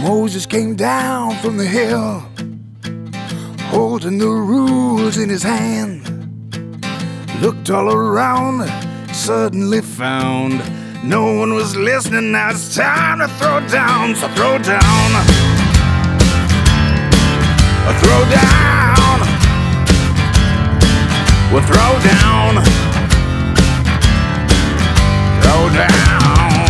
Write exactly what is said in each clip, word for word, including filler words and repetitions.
Moses came down from the hill, holding the rules in his hand. Looked all around, suddenly found no one was listening. Now it's time to throw down. So throw down, throw down, we'll throw down, throw down.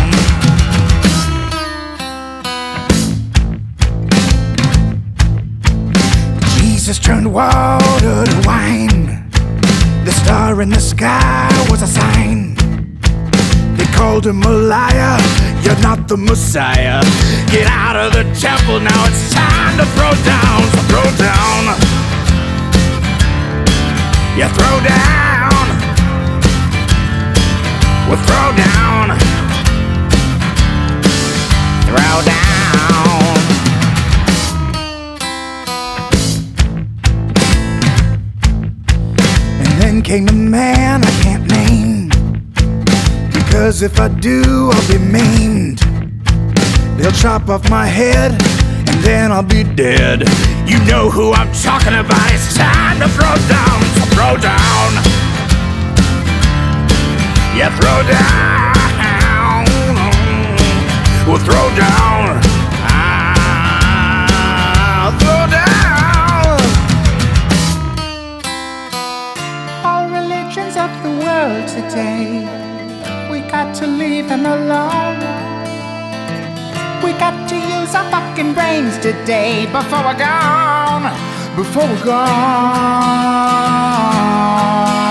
Jesus turned water to wine. The star in the sky was a sign. They called him a liar, you're not the Messiah. Get out of the temple, now it's time to throw down. So throw down, yeah, throw down, we'll throw down, throw down. Then came a man I can't name, because if I do, I'll be maimed. They'll chop off my head, and then I'll be dead. You know who I'm talking about. It's time to throw down. So throw down, yeah, throw down, we'll throw down, ah, throw down. Of the world today, we got to leave them alone. We got to use our fucking brains today before we're gone, before we're gone.